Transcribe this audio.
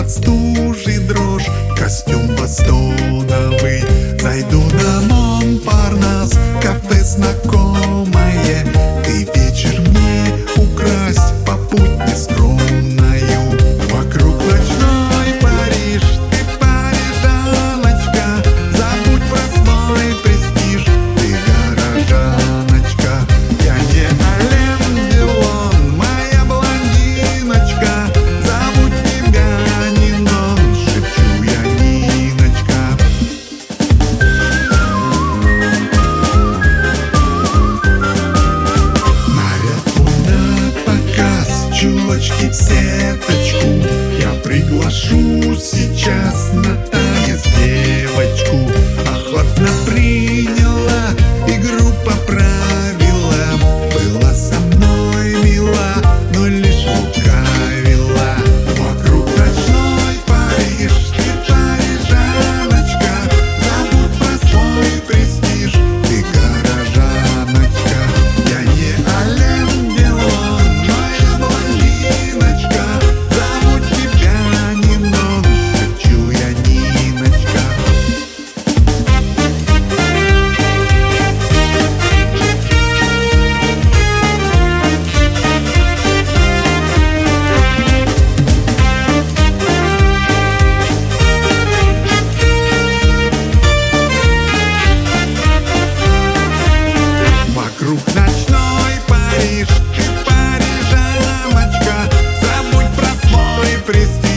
от стужи дрожь, костюм бастоновый. Зайду на Монпарнас, кафе знакомое. Ты вечер мне украсть, попуть нескромною. Вокруг ночной Париж, ты парижаночка. Забудь про свой престиж, ты горожаночка. Я не Ален Делон, моя блондиночка. Забудь тебя, Нинон, шепчу я, Ниночка. Наряд на показ, чулочки в сеточку. Я приглашу сейчас на танец девочку. Охотно приняла игру по правилам. Была со мной мила, но лишь лукавила. Вокруг ночной Париж, ты парижаночка. Забудь про свой престиж, ты горожаночка. Я не Ален Делон, моя блондиночка. Забудь тебя, Нинон, шепчу я, Ниночка. Вокруг ночной Париж, ты парижаночка. Забудь про свой престиж.